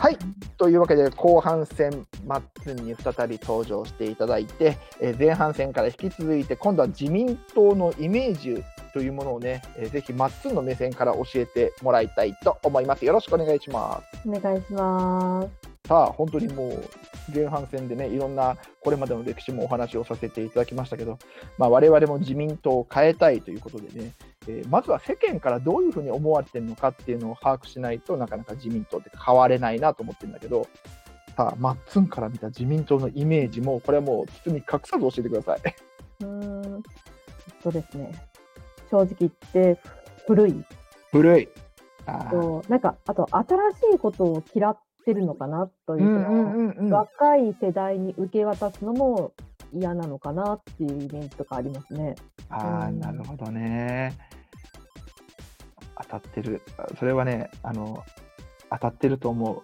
はい、というわけで後半戦マッツンに再び登場していただいて、前半戦から引き続いて今度は自民党のイメージというものをね、ぜひマッツンの目線から教えてもらいたいと思います。よろしくお願いします。 お願いします。 さあ本当にもう前半戦でね、いろんなこれまでの歴史もお話をさせていただきましたけど、我々も自民党を変えたいということでね、まずは世間からどういうふうに思われてるのかっていうのを把握しないとなかなか自民党って変われないなと思ってるんだけど、さあマッツンから見た自民党のイメージもこれはもう包み隠さず教えてください。 ですね、正直言って古い。なんかあと新しいことを嫌ってるのかなという、若い世代に受け渡すのも嫌なのかなっていうイメージとかありますね。 なるほどね。当たってる。それはね、当たってると思う。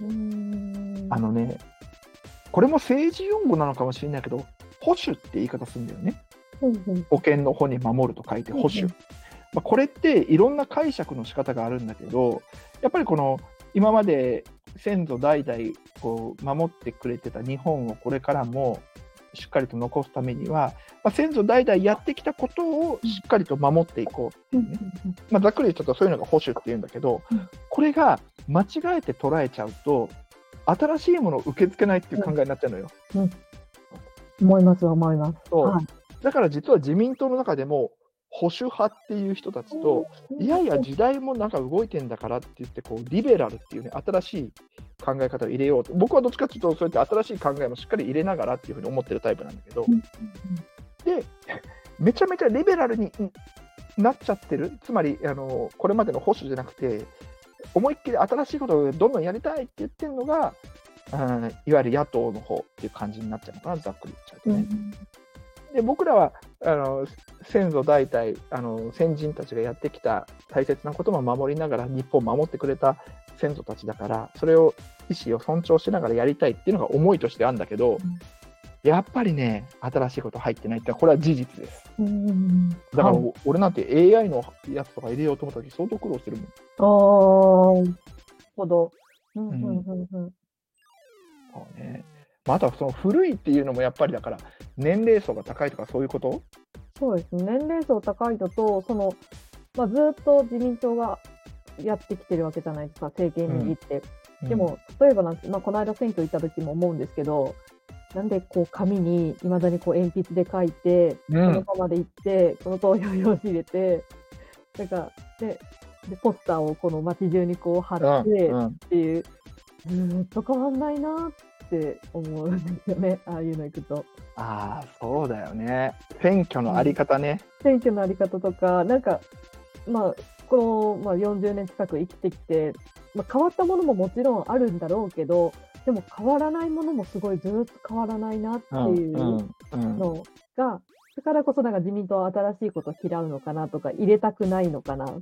これも政治用語なのかもしれないけど、保守って言い方するんだよね。保険の保に守ると書いて保守。これっていろんな解釈の仕方があるんだけど、やっぱりこの今まで先祖代々こう守ってくれてた日本をこれからもしっかりと残すためには、先祖代々やってきたことをしっかりと守っていこうっていうね、ざっくり言うとそういうのが保守っていうんだけど、これが間違えて捉えちゃうと新しいものを受け付けないっていう考えになっちゃうのよ。 思います。 そう、だから実は自民党の中でも保守派っていう人たちと、いやいや時代もなんか動いてんだからって言ってこうリベラルっていうね、新しい考え方を入れようと。僕はどっちかっていうとそうやって新しい考えもしっかり入れながらっていうふうに思ってるタイプなんだけど、でめちゃめちゃリベラルになっちゃってる。つまりこれまでの保守じゃなくて思いっきり新しいことをどんどんやりたいって言ってるのが、いわゆる野党の方っていう感じになっちゃうのかな、ざっくり言っちゃうとね。で僕らは先祖代々先人たちがやってきた大切なことも守りながら日本を守ってくれた先祖たちだから、それを意思を尊重しながらやりたいっていうのが思いとしてあるんだけど、やっぱりね新しいこと入ってないってこれは事実です。だから俺なんて AI のやつとか入れようと思った時相当苦労してるもん。 なるほど。 そうね。あとはその古いっていうのもやっぱりだから年齢層が高いとかそういうこと？ そうですね。年齢層高いのとずっと自民党がやってきてるわけじゃないですか、政権握って。でも例えばこの間選挙行った時も思うんですけど、なんでこう紙にいまだにこう鉛筆で書いて、このままで行ってこの投票用紙入れて、なんかでポスターをこの街中にこう貼ってっていう、ずっと変わんないなって思うんですよね、ああいうの行くと。 そうだよね。選挙のあり方ね。 選挙のあり方とか、なんかこの40年近く生きてきて、変わったものももちろんあるんだろうけど、でも変わらないものもすごいずっと変わらないなっていうのが、だからこそなんか自民党は新しいことを嫌うのかなとか入れたくないのかなっていう、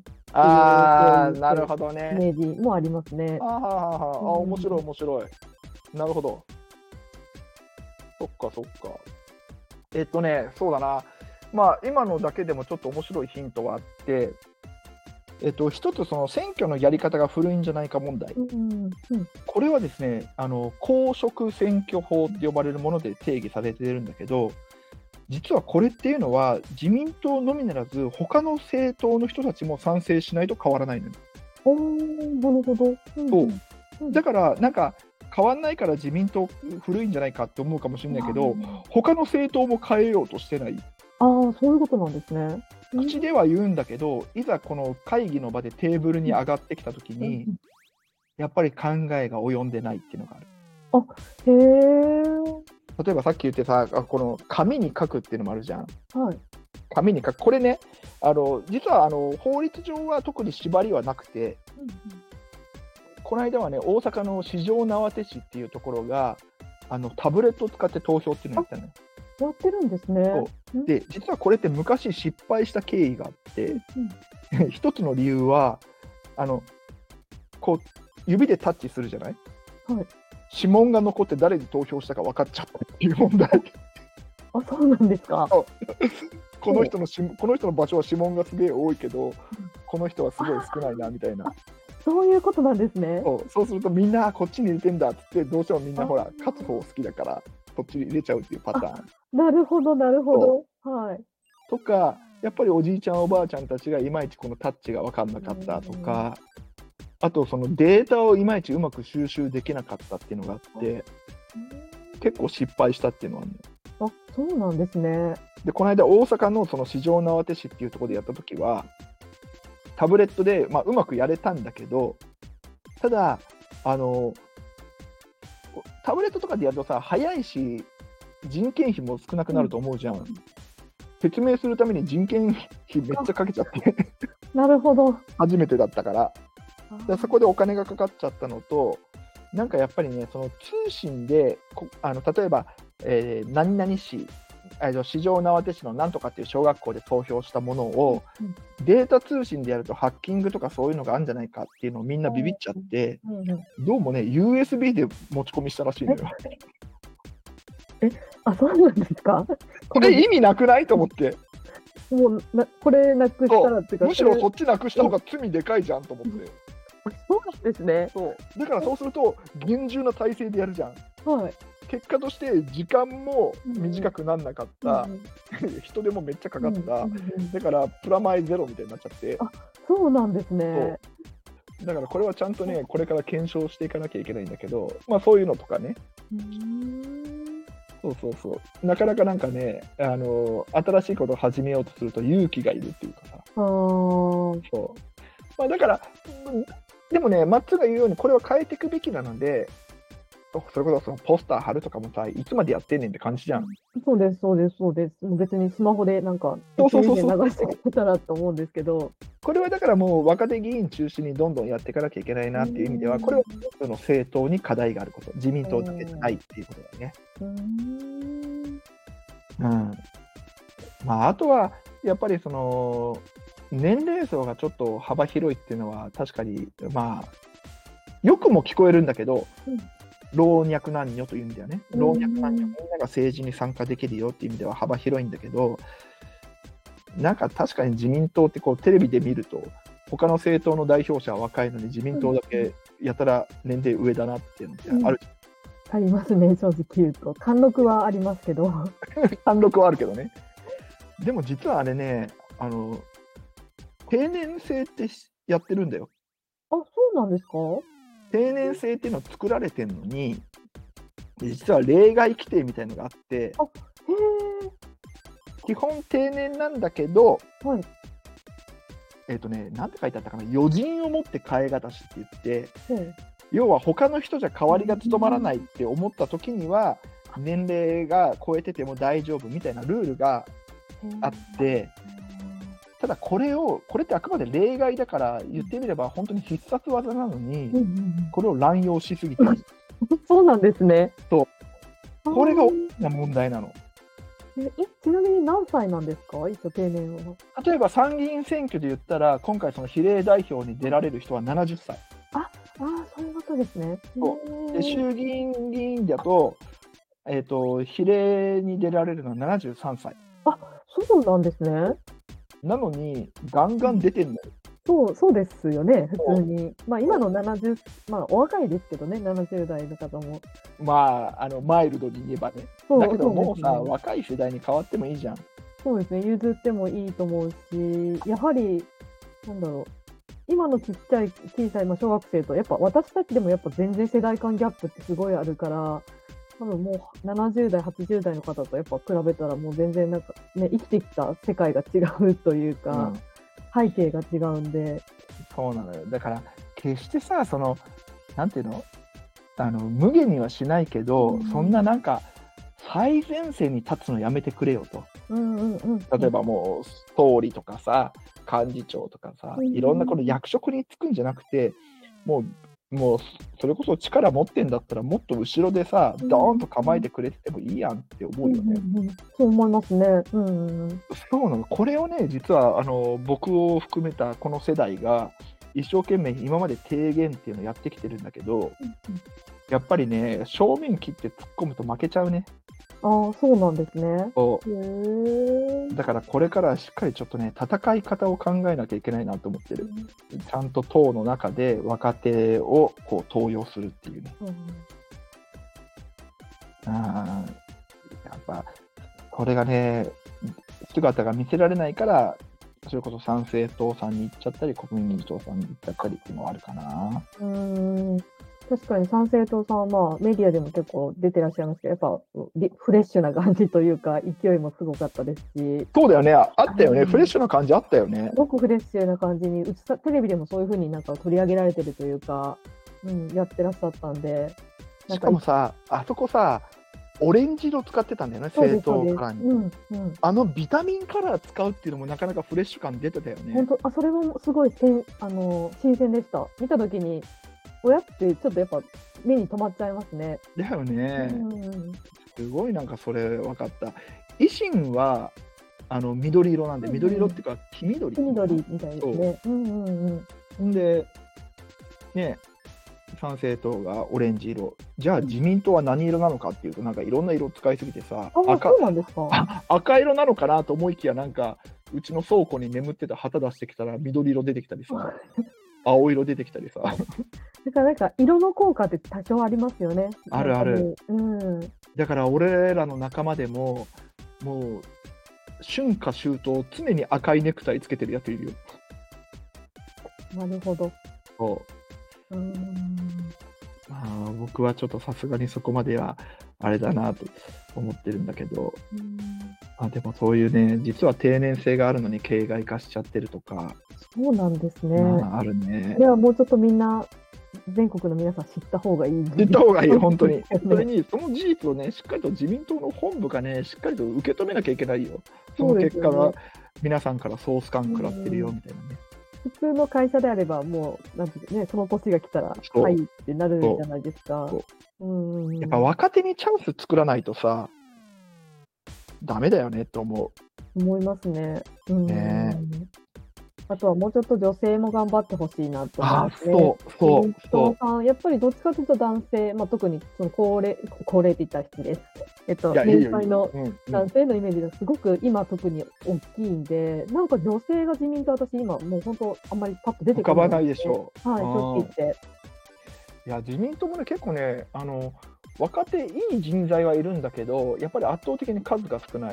なるほどね。 イメージもありますね。 面白い。なるほど。そっか。そうだな。今のだけでもちょっと面白いヒントがあって、一つその選挙のやり方が古いんじゃないか問題。これはですね、公職選挙法って呼ばれるもので定義されているんだけど、実はこれっていうのは自民党のみならず他の政党の人たちも賛成しないと変わらないのよ。 なるほど。 そうだからなんか変わんないから自民党古いんじゃないかって思うかもしれないけど、他の政党も変えようとしてない。 そういうことなんですね。 口では言うんだけど、いざこの会議の場でテーブルに上がってきたときに、やっぱり考えが及んでないっていうのがある。例えばさっき言ってさ、この紙に書くっていうのもあるじゃん。紙に書く。これね、実は法律上は特に縛りはなくて、この間はね、大阪の四条畷市っていうところがタブレットを使って投票っていうのをやったのよ。 やってるんですね。 で実はこれって昔失敗した経緯があって、一つの理由はこう指でタッチするじゃない、指紋が残って誰に投票したか分かっちゃったっていう問題。 そうなんですか。 この人の場所は指紋がすげえ多いけど、この人はすごい少ないなみたいな。 そういうことなんですね。 そうするとみんなこっちに入れてんだっつって、どうしてもみんなほらあー勝つ方好きだからこっちに入れちゃうっていうパターンなるほど、なるほとど。はい。 とか、やっぱりおじいちゃんおばあちゃんたちがいまいちこのタッチが分かんなかったとか、あとそのデータをいまいちうまく収集できなかったっていうのがあって結構失敗したっていうのはね。 あ、そうなんですね。 でこの間大阪のその四条畷市っていうところでやった時はタブレットで、うまくやれたんだけど、ただタブレットとかでやるとさ早いし人件費も少なくなると思うじゃん。説明するために人件費めっちゃかけちゃってなるほど。 初めてだったからでそこでお金がかかっちゃったのと、なんかやっぱりねその通信で例えば、何々市四条畷市のなんとかっていう小学校で投票したものをデータ通信でやるとハッキングとかそういうのがあるんじゃないかっていうのをみんなビビっちゃって、どうもね USB で持ち込みしたらしいのよ。 あ、そうなんですか。 これ意味なくないと思って。 もうこれなくしたらっていうか、 むしろそっちなくした方が罪でかいじゃんと思って。 そうなんですね。 そうだからそうすると厳重な体制でやるじゃん。 はい。 結果として時間も短くならなかった、人手もめっちゃかかった、だからプラマイゼロみたいになっちゃって。 あ、そうなんですね。 だからこれはちゃんとねこれから検証していかなきゃいけないんだけど、そういうのとかね。そうなかなかなんかね新しいことを始めようとすると勇気がいるっていうかさ。だからでもねマッツが言うようにこれは変えていくべきなので、それこそそのポスター貼るとかもさいつまでやってんねんって感じじゃん。 そうです。もう別にスマホでなんか流してくれたらと思うんですけど、 これはだからもう若手議員中心にどんどんやっていかなきゃいけないなっていう意味では、これは一つの政党に課題があること、自民党だけじゃないっていうことだよね。あとはやっぱりその年齢層がちょっと幅広いっていうのは確かによくも聞こえるんだけど、老若男女という意味ではね、老若男女みんなが政治に参加できるよっていう意味では幅広いんだけど、なんか確かに自民党ってこうテレビで見ると他の政党の代表者は若いのに自民党だけやたら年齢上だなっていうのってある、 ありますね。正直言うと貫禄はありますけど貫禄はあるけどね。でも実はあれね定年制ってやってるんだよ。 あ、そうなんですか。 定年制っていうのを作られてるのに実は例外規定みたいのがあって、基本定年なんだけど、なんて書いてあったかな、余人をもって替えがたしって言って、要は他の人じゃ代わりが務まらないって思った時には年齢が超えてても大丈夫みたいなルールがあって、ただこれってあくまで例外だから言ってみれば本当に必殺技なのに、これを乱用しすぎてる。 そうなんですね。 これが大きな問題なの。 ちなみに何歳なんですか、一応定年は。 例えば参議院選挙で言ったら今回その比例代表に出られる人は70歳。 そういうことですね。 で衆議院議員だと、比例に出られるのは73歳。 そうなんですね。 なのにガンガン出てんのよ。 そうですよね、普通に。今の70、お若いですけどね、70代の方も。 マイルドに言えばね。だけどもうさ、若い世代に変わってもいいじゃん。 そうですね、譲ってもいいと思うし、やはり、今の小さい小学生と、やっぱ私たちでもやっぱ全然世代間ギャップってすごいあるから、多分もう70代、80代の方とやっぱ比べたらもう全然なんかね、生きてきた世界が違うというか、背景が違うんで。 そうなのよ。だから決してさ、なんていうの、無限にはしないけど、そんななんか最前線に立つのやめてくれよと。例えばもう総理とかさ、幹事長とかさ、いろんなこの役職に就くんじゃなくて、もうそれこそ力持ってんだったらもっと後ろでさ、ドーンと構えてくれてもいいやんって思うよね。 そう思いますね。 そうなの。これをね、実は僕を含めたこの世代が一生懸命今まで提言っていうのをやってきてるんだけど、やっぱりね、正面切って突っ込むと負けちゃうね。 ああ、そうなんですね。 そへえ。 うだからこれからはしっかりちょっとね、戦い方を考えなきゃいけないなと思ってる。ちゃんと党の中で若手をこう登用するっていうね。 うんやっぱこれがね、姿が見せられないから、それこそ参政党さんに行っちゃったり、国民民主党さんに行っちゃったりっていうのはあるかな。 確かに参政党さんは、まあ、メディアでも結構出てらっしゃいますけど、やっぱフレッシュな感じというか、勢いもすごかったですし、 そうだよね、あったよね、フレッシュな感じあったよねす。ごくフレッシュな感じにテレビでもそういう風になんか取り上げられてるというか、やってらっしゃったんで、 しかもさ、あそこさ、オレンジ色使ってたんだよね、政党カラーに。あのビタミンカラー使うっていうのもなかなかフレッシュ感出てたよね。 本当、それもすごい新鮮でした。見たときに、親ってちょっとやっぱ目に留まっちゃいますね。 だよね、すごいなんかそれ分かった。維新は緑色なんで、緑色っていうか黄緑みたいですね。 ほんでね、参政党がオレンジ色、じゃあ自民党は何色なのかっていうと、なんかいろんな色使いすぎてさ、 そうなんですか。 赤色なのかなと思いきや、なんかうちの倉庫に眠ってた旗出してきたら緑色出てきたりさ、青色出てきたりさ。 だからなんか色の効果って多少ありますよね。 あるある。だから俺らの仲間でも、もう春夏秋冬常に赤いネクタイつけてるやついるよ。 なるほど。 そうまあ、僕はちょっとさすがにそこまではあれだなと思ってるんだけど、でもそういうね、実は定年制があるのに形骸化しちゃってるとか。 そうなんですね。 あるね。 ではもうちょっとみんな全国の皆さん知った方がいい。 知った方がいい、本当に。それにその事実をね、しっかりと自民党の本部がね、しっかりと受け止めなきゃいけないよ。その結果が皆さんからソース感食らってるよみたいなね。 普通の会社であれば、もう、なんていうね、その年が来たら、はいってなるじゃないですか。 やっぱ若手にチャンス作らないとさ、ダメだよねと思いますね。あとはもうちょっと女性も頑張ってほしいなと思いますね。そうやっぱりどっちかというと男性、特にその高齢って言ったら失礼です。年配の男性のイメージがすごく今特に大きいんで、なんか女性が自民党、私今もう本当あんまりパッと出てこない。 浮かばないでしょう。 はい、正直言って。いや自民党もね結構ね若手いい人材はいるんだけど、やっぱり圧倒的に数が少ない。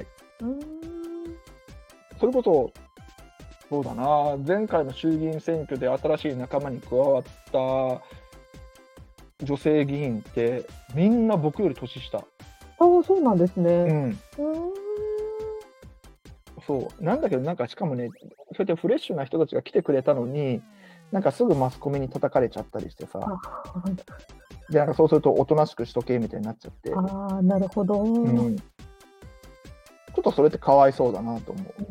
それこそそうだな、前回の衆議院選挙で新しい仲間に加わった女性議員ってみんな僕より年下。 そうなんですね。 そうなんだけど、なんかしかもね、そうやってフレッシュな人たちが来てくれたのに、なんかすぐマスコミに叩かれちゃったりしてさ、でなんかそうするとおとなしくしとけみたいになっちゃって、 なるほど、 ちょっとそれってかわいそうだなと思う。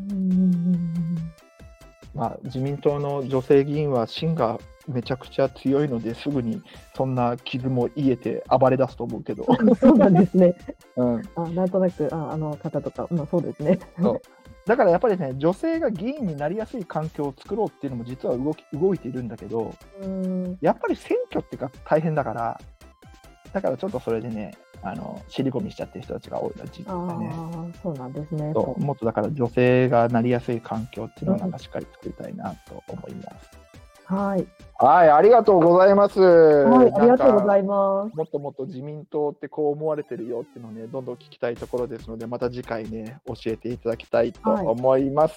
自民党の女性議員は芯がめちゃくちゃ強いので、すぐにそんな傷も癒えて暴れ出すと思うけど。 そうなんですね。なんとなくあの方とか、そうですね。 だからやっぱりね、女性が議員になりやすい環境を作ろうっていうのも実は動いているんだけど、やっぱり選挙ってか大変だから、だからちょっとそれでね、尻込みしちゃってる人たちが多いらしいですね。 そうなんですね。 もっとだから女性がなりやすい環境っていうのをなんかしっかり作りたいなと思います。 はい、 ありがとうございます。 ありがとうございます。 もっともっと自民党ってこう思われてるよっていうのをね、どんどん聞きたいところですので、また次回ね、教えていただきたいと思います。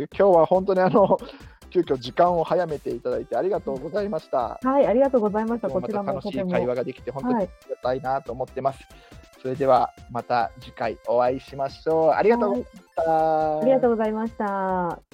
今日は本当に急遽時間を早めていただいてありがとうございました。 ありがとうございました。こちらも楽しい会話ができて本当にありがたいなと思ってます。それではまた次回お会いしましょう。ありがとうございました。 ありがとうございました。